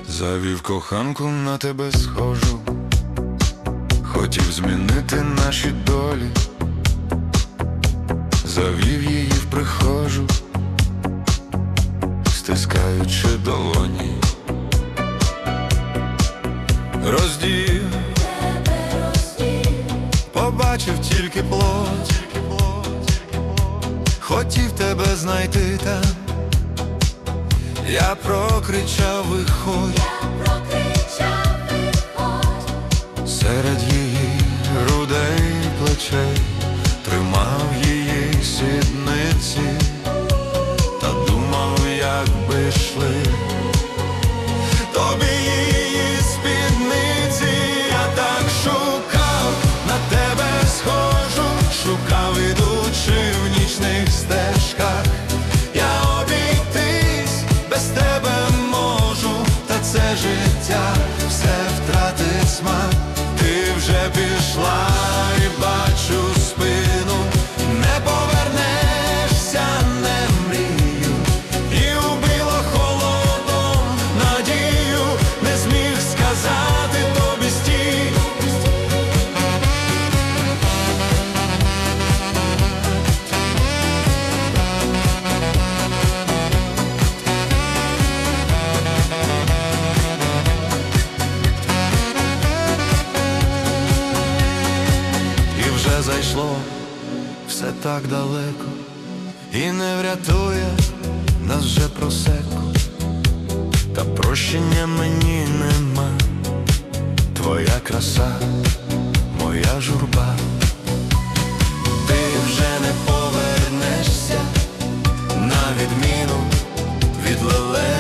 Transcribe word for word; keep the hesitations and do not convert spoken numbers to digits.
Завів коханку, на тебе схожу, хотів змінити наші долі, завів її в прихожу, стискаючи долоні. Роздів, побачив тільки плоть, хотів тебе знайти там. Я прокричав: виходь, серед її грудей плечей, тримав її сідниці та думав, як би йшли тобі її спідниці. Я так шукав, на тебе схожу, шукав, ідучи в нічних стежках. Я обійтись без тебе можу, та це життя все втратить смак. Ти вже пішла і бачу спину, не повернешся, не мрію, і убило холодом надію, не зміг сказати тобі стій. Зайшло все так далеко, і не врятує нас вже просеко, та прощення мені нема. Твоя краса, моя журба, ти вже не повернешся, на відміну від леле.